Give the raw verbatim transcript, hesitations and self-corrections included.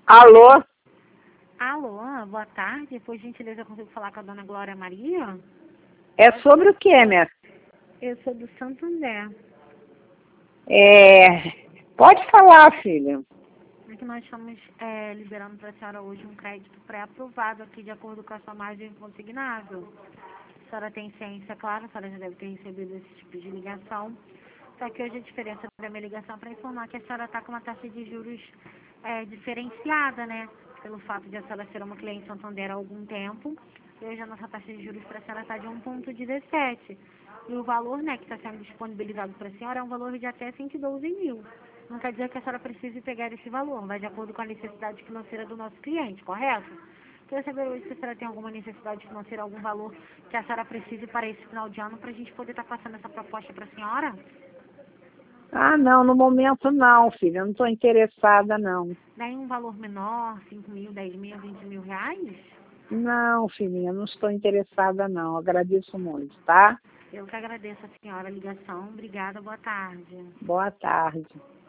Alô? Alô, boa tarde. Por gentileza, eu consigo falar com a dona Glória Maria? É sobre o que, minha? Eu sou do Santander. É... Pode falar, filha. É que nós estamos é, liberando para a senhora hoje um crédito pré-aprovado aqui de acordo com a sua margem consignável. A senhora tem ciência, claro, a senhora já deve ter recebido esse tipo de ligação. Só que hoje a diferença da minha ligação é para informar que a senhora está com uma taxa de juros é, diferenciada, né? Pelo fato de a senhora ser uma cliente Santander há algum tempo. E hoje a nossa taxa de juros para a senhora está de um vírgula dezessete. E o valor, né, que está sendo disponibilizado para a senhora é um valor de até cento e doze mil. Não quer dizer que a senhora precise pegar esse valor, vai de acordo com a necessidade financeira do nosso cliente, correto? Queria saber hoje se a senhora tem alguma necessidade financeira, algum valor que a senhora precise para esse final de ano, para a gente poder estar passando essa proposta para a senhora? Ah, não, no momento não, filha. Eu não estou interessada, não. Daí um valor menor, cinco mil, dez mil, vinte mil reais? Não, filhinha, não estou interessada, não. Agradeço muito, tá? Eu que agradeço a senhora a ligação. Obrigada, boa tarde. Boa tarde.